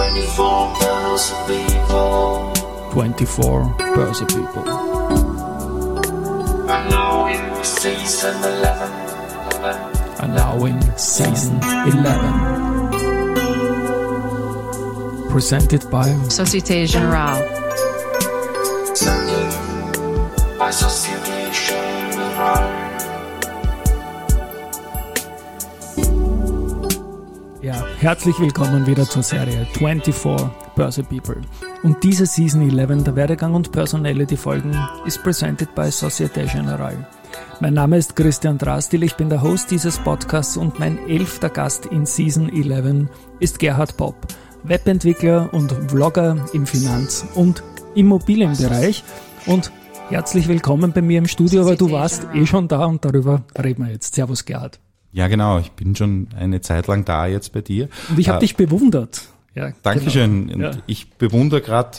24 Börse People. 24 Börse People. Allowing season 11. Allowing season 11. Presented by Société Générale. Presented by Société Générale. Ja, herzlich willkommen wieder zur Serie 24 Börse People. Und diese Season 11 der Werdegang und Personality-Folgen ist presented by Société Générale. Mein Name ist Christian Drastil, ich bin der Host dieses Podcasts und mein 11. Gast in Season 11 ist Gerhard Popp, Webentwickler und Vlogger im Finanz- und Immobilienbereich. Und herzlich willkommen bei mir im Studio, aber du warst schon da und darüber reden wir jetzt. Servus Gerhard. Ja, genau. Ich bin schon eine Zeit lang da jetzt bei dir. Und ich habe dich bewundert. Ja, Dankeschön. Genau. Und ich bewundere gerade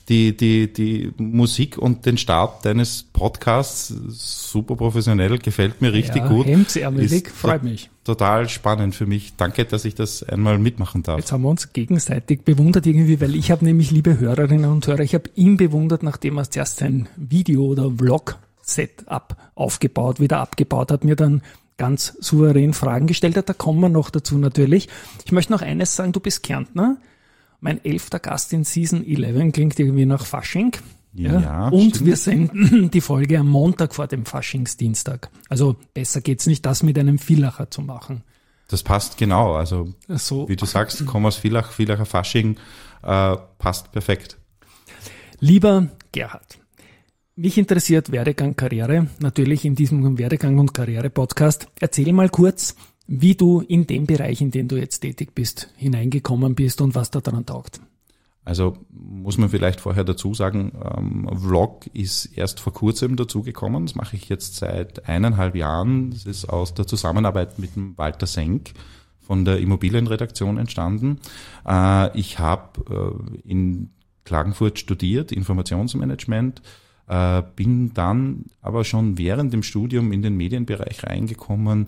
die Musik und den Start deines Podcasts. Super professionell, gefällt mir richtig gut. Hemdsärmelig, freut mich. Total spannend für mich. Danke, dass ich das einmal mitmachen darf. Jetzt haben wir uns gegenseitig bewundert irgendwie, weil ich habe nämlich, liebe Hörerinnen und Hörer, ich habe ihn bewundert, nachdem er zuerst sein Video- oder Vlog-Setup wieder abgebaut hat, mir dann ganz souverän Fragen gestellt hat. Da kommen wir noch dazu natürlich. Ich möchte noch eines sagen, du bist Kärntner. Mein 11. Gast in Season 11 klingt irgendwie nach Fasching. Ja, und stimmt. wir senden die Folge am Montag vor dem Faschingsdienstag. Also besser geht's nicht, das mit einem Villacher zu machen. Das passt genau. Also So. wie du sagst, komm aus Villacher Fasching, passt perfekt. Lieber Gerhard, mich interessiert Werdegang, Karriere, natürlich in diesem Werdegang- und Karriere-Podcast. Erzähl mal kurz, wie du in dem Bereich, in dem du jetzt tätig bist, hineingekommen bist und was da dran taugt. Also muss man vielleicht vorher dazu sagen, Vlog ist erst vor kurzem dazugekommen. Das mache ich jetzt seit 1,5 Jahren. Das ist aus der Zusammenarbeit mit dem Walter Senk von der Immobilienredaktion entstanden. Ich habe in Klagenfurt studiert, Informationsmanagement, bin dann aber schon während dem Studium in den Medienbereich reingekommen,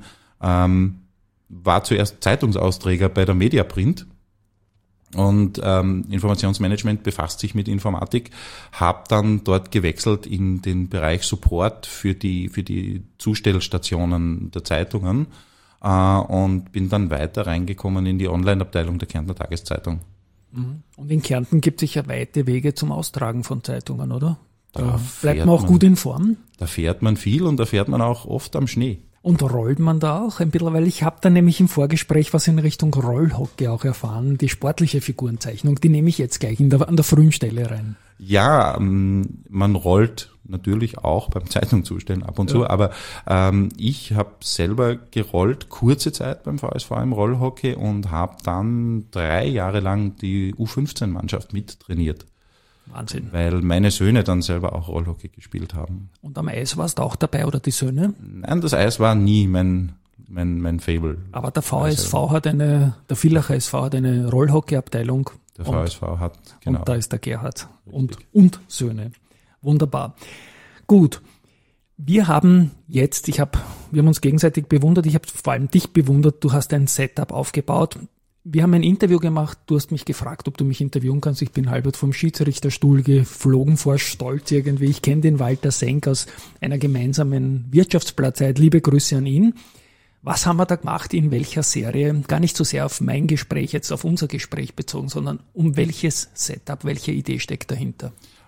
war zuerst Zeitungsausträger bei der Mediaprint und Informationsmanagement befasst sich mit Informatik, habe dann dort gewechselt in den Bereich Support für die Zustellstationen der Zeitungen und bin dann weiter reingekommen in die Online-Abteilung der Kärntner Tageszeitung. Und in Kärnten gibt es sicher weite Wege zum Austragen von Zeitungen, oder? Da bleibt fährt man auch gut in Form. Da fährt man viel und da fährt man auch oft am Schnee. Und rollt man da auch ein bisschen, weil ich habe da nämlich im Vorgespräch was in Richtung Rollhockey auch erfahren, die sportliche Figurenzeichnung, die nehme ich jetzt gleich an der frühen Stelle rein. Ja, man rollt natürlich auch beim Zeitungzustellen ab und zu, aber ich habe selber gerollt, kurze Zeit beim VSV im Rollhockey und habe dann 3 Jahre lang die U15-Mannschaft mittrainiert. Wahnsinn. Weil meine Söhne dann selber auch Rollhockey gespielt haben. Und am Eis warst du auch dabei oder die Söhne? Nein, das Eis war nie mein Faible. Aber der Villacher SV hat eine Rollhockey-Abteilung. Der VSV hat, genau. Und da ist der Gerhard und Söhne. Wunderbar. Gut. Wir haben uns gegenseitig bewundert. Ich habe vor allem dich bewundert. Du hast ein Setup aufgebaut. Wir haben ein Interview gemacht. Du hast mich gefragt, ob du mich interviewen kannst. Ich bin halbert vom Schiedsrichterstuhl geflogen vor Stolz irgendwie. Ich kenne den Walter Senk aus einer gemeinsamen Wirtschaftsblattzeit. Liebe Grüße an ihn. Was haben wir da gemacht, in welcher Serie? Gar nicht so sehr auf mein Gespräch, jetzt auf unser Gespräch bezogen, sondern um welches Setup, welche Idee steckt dahinter?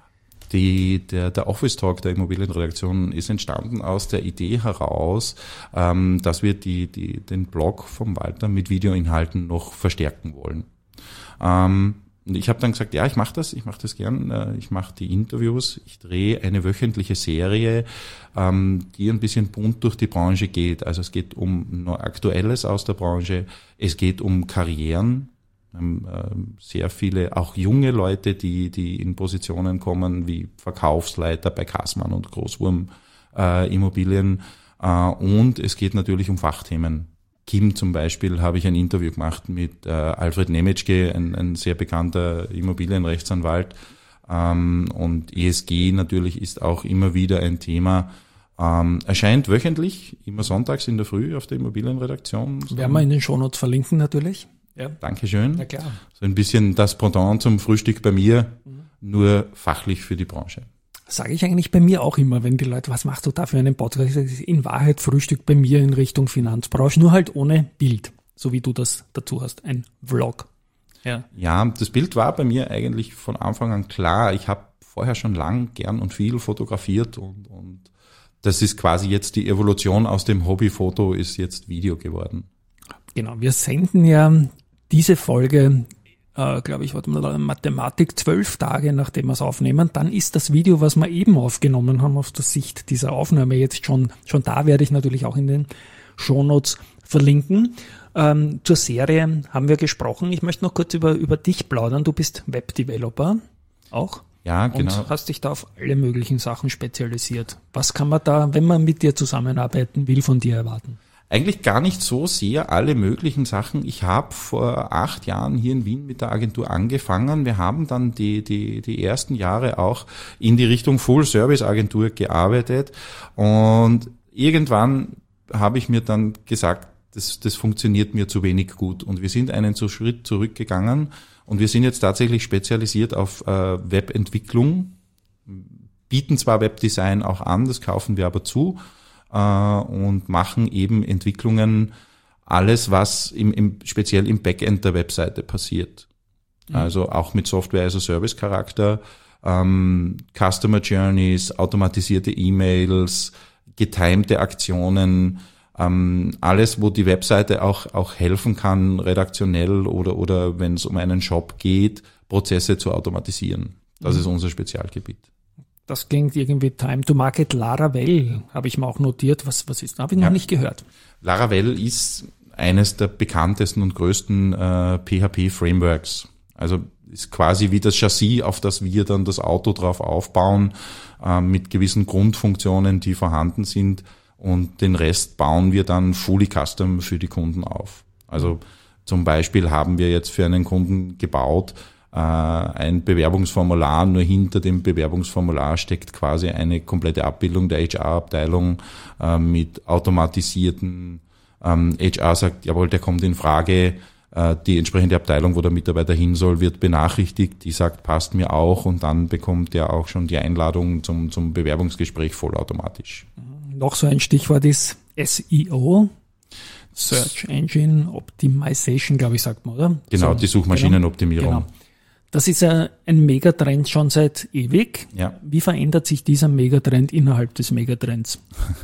Der Office Talk der Immobilienredaktion ist entstanden aus der Idee heraus, dass wir den Blog vom Walter mit Videoinhalten noch verstärken wollen. Und ich habe dann gesagt, ja, ich mache das gern, ich mache die Interviews, ich drehe eine wöchentliche Serie, die ein bisschen bunt durch die Branche geht. Also es geht um Aktuelles aus der Branche, es geht um Karrieren. Sehr viele, auch junge Leute, die in Positionen kommen wie Verkaufsleiter bei Kassmann und Großwurm Immobilien. Und es geht natürlich um Fachthemen. Kim zum Beispiel habe ich ein Interview gemacht mit Alfred Nemetschke, ein sehr bekannter Immobilienrechtsanwalt. Und ESG natürlich ist auch immer wieder ein Thema. Erscheint wöchentlich, immer sonntags in der Früh auf der Immobilienredaktion. Werden wir in den Shownotes verlinken natürlich. Ja. Dankeschön. Na klar. So ein bisschen das Pendant zum Frühstück bei mir, nur fachlich für die Branche. Sage ich eigentlich bei mir auch immer, wenn die Leute, was machst du da für einen Podcast? Ich sage, in Wahrheit Frühstück bei mir in Richtung Finanzbranche, nur halt ohne Bild, so wie du das dazu hast, ein Vlog. Ja, das Bild war bei mir eigentlich von Anfang an klar. Ich habe vorher schon lang, gern und viel fotografiert und das ist quasi jetzt die Evolution aus dem Hobbyfoto ist jetzt Video geworden. Genau, wir senden ja diese Folge, glaube ich, Mathematik 12 Tage, nachdem wir es aufnehmen. Dann ist das Video, was wir eben aufgenommen haben, aus der Sicht dieser Aufnahme jetzt schon da, werde ich natürlich auch in den Shownotes verlinken. Zur Serie haben wir gesprochen. Ich möchte noch kurz über dich plaudern. Du bist Webdeveloper auch. Ja, genau. Und hast dich da auf alle möglichen Sachen spezialisiert. Was kann man da, wenn man mit dir zusammenarbeiten will, von dir erwarten? Eigentlich gar nicht so sehr alle möglichen Sachen. Ich habe vor 8 Jahren hier in Wien mit der Agentur angefangen. Wir haben dann die ersten Jahre auch in die Richtung Full-Service-Agentur gearbeitet. Und irgendwann habe ich mir dann gesagt, das funktioniert mir zu wenig gut. Und wir sind einen Schritt zurückgegangen und wir sind jetzt tatsächlich spezialisiert auf Webentwicklung, bieten zwar Webdesign auch an, das kaufen wir aber zu und machen eben Entwicklungen, alles was speziell im Backend der Webseite passiert. Also auch mit Software as a Service Charakter, Customer Journeys, automatisierte E-Mails, getimte Aktionen, alles, wo die Webseite auch helfen kann, redaktionell oder wenn es um einen Shop geht, Prozesse zu automatisieren. Das ist unser Spezialgebiet. Das klingt irgendwie Time to Market. Laravel habe ich mir auch notiert. Was ist? Habe ich noch nicht gehört. Laravel ist eines der bekanntesten und größten PHP-Frameworks. Also ist quasi wie das Chassis, auf das wir dann das Auto drauf aufbauen, mit gewissen Grundfunktionen, die vorhanden sind. Und den Rest bauen wir dann fully custom für die Kunden auf. Also zum Beispiel haben wir jetzt für einen Kunden gebaut, ein Bewerbungsformular, nur hinter dem Bewerbungsformular steckt quasi eine komplette Abbildung der HR-Abteilung mit automatisierten, HR sagt, jawohl, der kommt in Frage, die entsprechende Abteilung, wo der Mitarbeiter hin soll, wird benachrichtigt, die sagt, passt mir auch und dann bekommt er auch schon die Einladung zum Bewerbungsgespräch vollautomatisch. Noch so ein Stichwort ist SEO, Search Engine Optimization, glaube ich, sagt man, oder? Genau, so, die Suchmaschinenoptimierung. Genau. Das ist ein Megatrend schon seit ewig. Ja. Wie verändert sich dieser Megatrend innerhalb des Megatrends?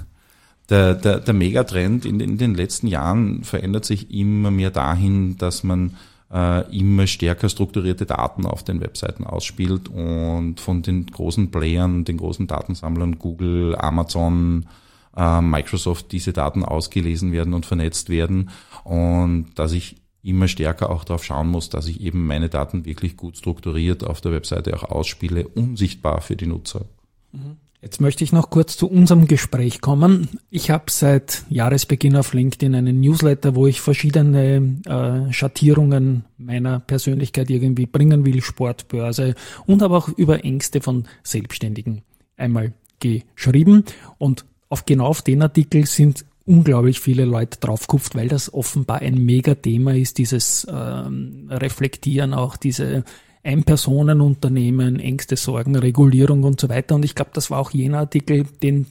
Der Megatrend in den letzten Jahren verändert sich immer mehr dahin, dass man immer stärker strukturierte Daten auf den Webseiten ausspielt und von den großen Playern, den großen Datensammlern, Google, Amazon, Microsoft, diese Daten ausgelesen werden und vernetzt werden und dass ich immer stärker auch darauf schauen muss, dass ich eben meine Daten wirklich gut strukturiert auf der Webseite auch ausspiele, unsichtbar für die Nutzer. Jetzt möchte ich noch kurz zu unserem Gespräch kommen. Ich habe seit Jahresbeginn auf LinkedIn einen Newsletter, wo ich verschiedene Schattierungen meiner Persönlichkeit irgendwie bringen will, Sport, Börse und aber auch über Ängste von Selbstständigen einmal geschrieben. Und genau auf den Artikel sind unglaublich viele Leute draufgekupft, weil das offenbar ein Mega-Thema ist, dieses Reflektieren, auch diese Ein-Personen-Unternehmen, Ängste, Sorgen, Regulierung und so weiter. Und ich glaube, das war auch jener Artikel, den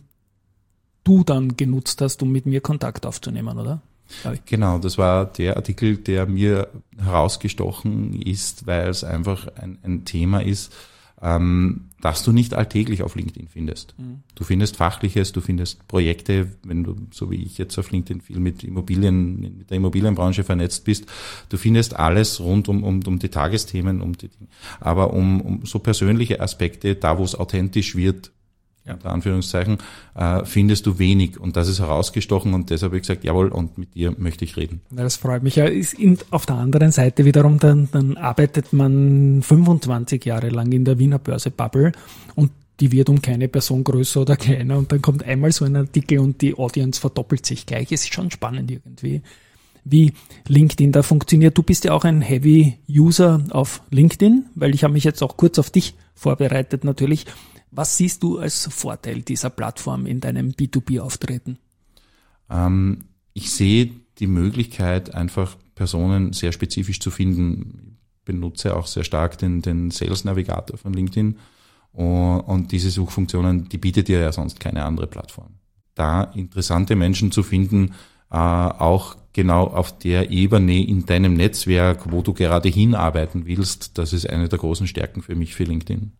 du dann genutzt hast, um mit mir Kontakt aufzunehmen, oder? Genau, das war der Artikel, der mir herausgestochen ist, weil es einfach ein Thema ist, das du nicht alltäglich auf LinkedIn findest. Du findest Fachliches, du findest Projekte, wenn du, so wie ich jetzt auf LinkedIn viel mit der Immobilienbranche vernetzt bist, du findest alles rund um die Tagesthemen, um die Dinge. Aber um so persönliche Aspekte, da wo es authentisch wird, unter Anführungszeichen, findest du wenig. Und das ist herausgestochen und deshalb habe ich gesagt, jawohl, und mit dir möchte ich reden. Das freut mich ja. Auf der anderen Seite wiederum, dann arbeitet man 25 Jahre lang in der Wiener Börse-Bubble und die wird um keine Person größer oder kleiner und dann kommt einmal so ein Artikel und die Audience verdoppelt sich gleich. Es ist schon spannend irgendwie, wie LinkedIn da funktioniert. Du bist ja auch ein Heavy-User auf LinkedIn, weil ich habe mich jetzt auch kurz auf dich vorbereitet natürlich. Was siehst du als Vorteil dieser Plattform in deinem B2B-Auftreten? Ich sehe die Möglichkeit, einfach Personen sehr spezifisch zu finden. Ich benutze auch sehr stark den Sales Navigator von LinkedIn und diese Suchfunktionen, die bietet dir ja sonst keine andere Plattform. Da interessante Menschen zu finden, auch genau auf der Ebene in deinem Netzwerk, wo du gerade hinarbeiten willst, das ist eine der großen Stärken für mich für LinkedIn.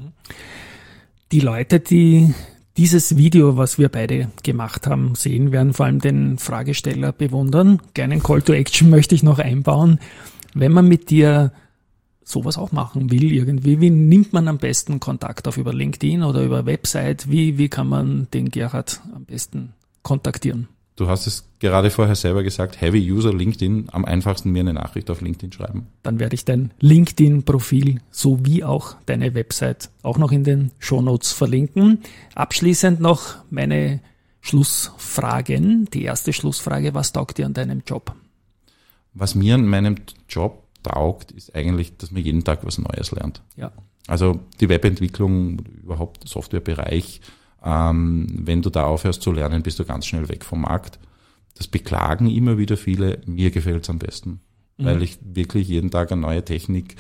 Die Leute, die dieses Video, was wir beide gemacht haben, sehen, werden vor allem den Fragesteller bewundern. Kleinen Call to Action möchte ich noch einbauen. Wenn man mit dir sowas auch machen will irgendwie, wie nimmt man am besten Kontakt auf, über LinkedIn oder über Website? Wie kann man den Gerhard am besten kontaktieren? Du hast es gerade vorher selber gesagt, Heavy User LinkedIn, am einfachsten mir eine Nachricht auf LinkedIn schreiben. Dann werde ich dein LinkedIn-Profil sowie auch deine Website auch noch in den Shownotes verlinken. Abschließend noch meine Schlussfragen. Die erste Schlussfrage, was taugt dir an deinem Job? Was mir an meinem Job taugt, ist eigentlich, dass man jeden Tag was Neues lernt. Ja. Also die Webentwicklung, überhaupt Softwarebereich, wenn du da aufhörst zu lernen, bist du ganz schnell weg vom Markt. Das beklagen immer wieder viele. Mir gefällt es am besten, weil ich wirklich jeden Tag eine neue Technik,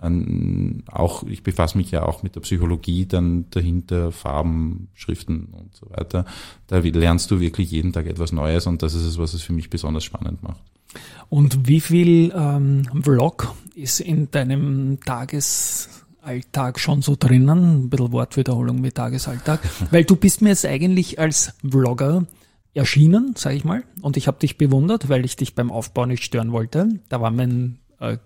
ich befasse mich ja auch mit der Psychologie dann dahinter, Farben, Schriften und so weiter. Da lernst du wirklich jeden Tag etwas Neues und das ist es, was es für mich besonders spannend macht. Und wie viel Vlog ist in deinem Alltag schon so drinnen, ein bisschen Wortwiederholung mit Tagesalltag, weil du bist mir jetzt eigentlich als Vlogger erschienen, sage ich mal, und ich habe dich bewundert, weil ich dich beim Aufbau nicht stören wollte. Da war mein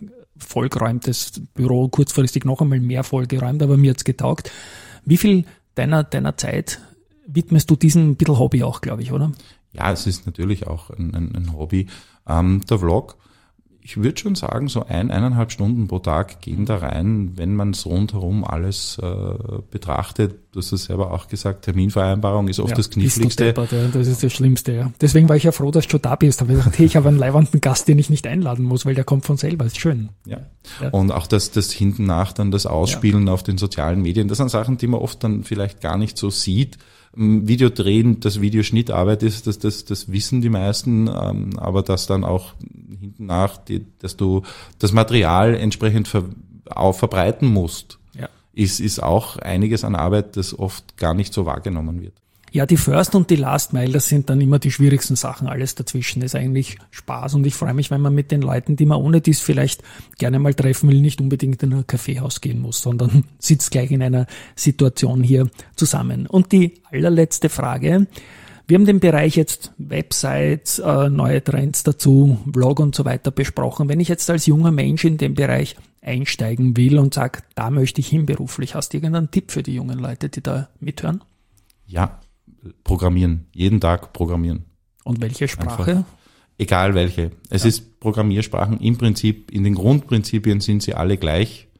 vollgeräumtes Büro kurzfristig noch einmal mehr vollgeräumt, aber mir hat's getaugt. Wie viel deiner Zeit widmest du diesem bisschen Hobby auch, glaube ich, oder? Ja, es ist natürlich auch ein Hobby. Der Vlog, ich würde schon sagen, so 1,5 Stunden pro Tag gehen da rein, wenn man so rundherum alles betrachtet. Du hast es selber auch gesagt, Terminvereinbarung ist oft das Kniffligste. Deppert, ja. Das ist das Schlimmste, ja. Deswegen war ich ja froh, dass du schon da bist. Aber ich gesagt, hey, ich habe einen leibenden Gast, den ich nicht einladen muss, weil der kommt von selber. Ist schön. Ja. Und auch das hinten nach dann das Ausspielen auf den sozialen Medien, das sind Sachen, die man oft dann vielleicht gar nicht so sieht. Video drehen, das Videoschnittarbeit ist, das wissen die meisten, aber dass dann auch hinten nach, dass du das Material entsprechend verbreiten musst, ist auch einiges an Arbeit, das oft gar nicht so wahrgenommen wird. Ja, die First und die Last Mile, das sind dann immer die schwierigsten Sachen. Alles dazwischen ist eigentlich Spaß und ich freue mich, wenn man mit den Leuten, die man ohne dies vielleicht gerne mal treffen will, nicht unbedingt in ein Kaffeehaus gehen muss, sondern sitzt gleich in einer Situation hier zusammen. Und die allerletzte Frage. Wir haben den Bereich jetzt Websites, neue Trends dazu, Blog und so weiter besprochen. Wenn ich jetzt als junger Mensch in den Bereich einsteigen will und sage, da möchte ich hin beruflich, hast du irgendeinen Tipp für die jungen Leute, die da mithören? Ja, programmieren. Jeden Tag programmieren. Und welche Sprache? Einfach. Egal welche. Es ist Programmiersprachen im Prinzip, in den Grundprinzipien sind sie alle gleich.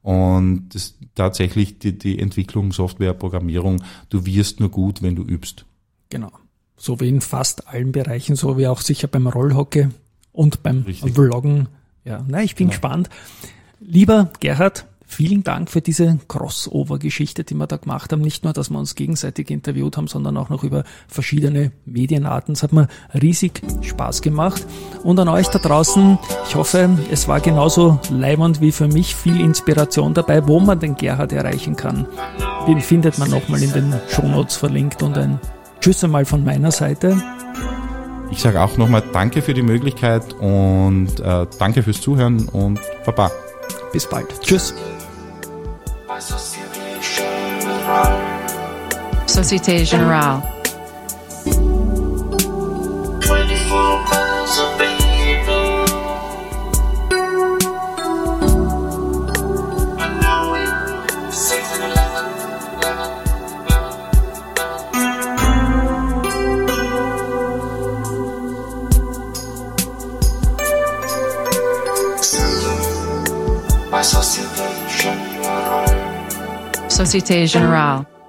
Und das, tatsächlich die Entwicklung, Software, Programmierung, du wirst nur gut, wenn du übst. Genau. So wie in fast allen Bereichen, so wie auch sicher beim Rollhockey und beim Richtig. Vloggen. Ja, ich bin gespannt. Lieber Gerhard, vielen Dank für diese Crossover-Geschichte, die wir da gemacht haben. Nicht nur, dass wir uns gegenseitig interviewt haben, sondern auch noch über verschiedene Medienarten. Es hat mir riesig Spaß gemacht. Und an euch da draußen, ich hoffe, es war genauso leiwand wie für mich. Viel Inspiration dabei, wo man den Gerhard erreichen kann. Den findet man nochmal in den Shownotes verlinkt. Und ein Tschüss einmal von meiner Seite. Ich sage auch nochmal Danke für die Möglichkeit und danke fürs Zuhören und Baba. Bis bald. Tschüss. Société Générale. 24 miles of people. And now we're 6-11. By Société Générale. Société Générale.